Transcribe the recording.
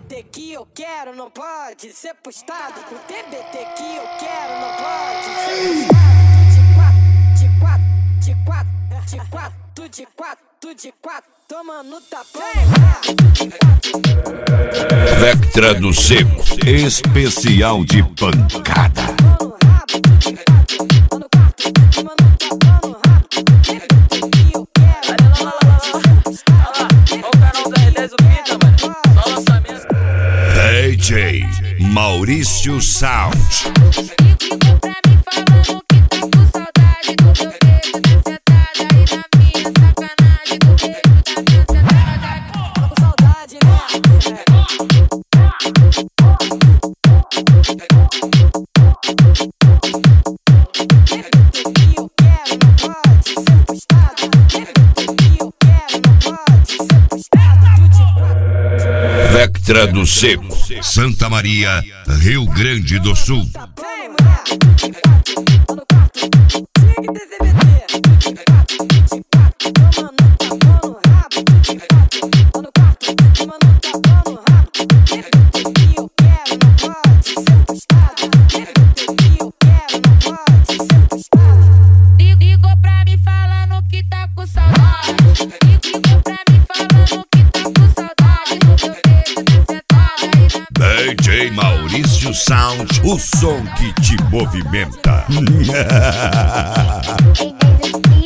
TBT que eu quero não pode ser postado. O TBT que eu quero não pode ser postado. De quatro, de quatro, tomando tapão. Vectra do Seco, especial de pancada. DJ Maurício Sound. Vectra do Seco, Santa Maria, Rio Grande do Sul. Ligou pra mim falando que tá com saudade. Ligou pra mim falando que tá com saudade. DJ Maurício Sound, o som que te movimenta.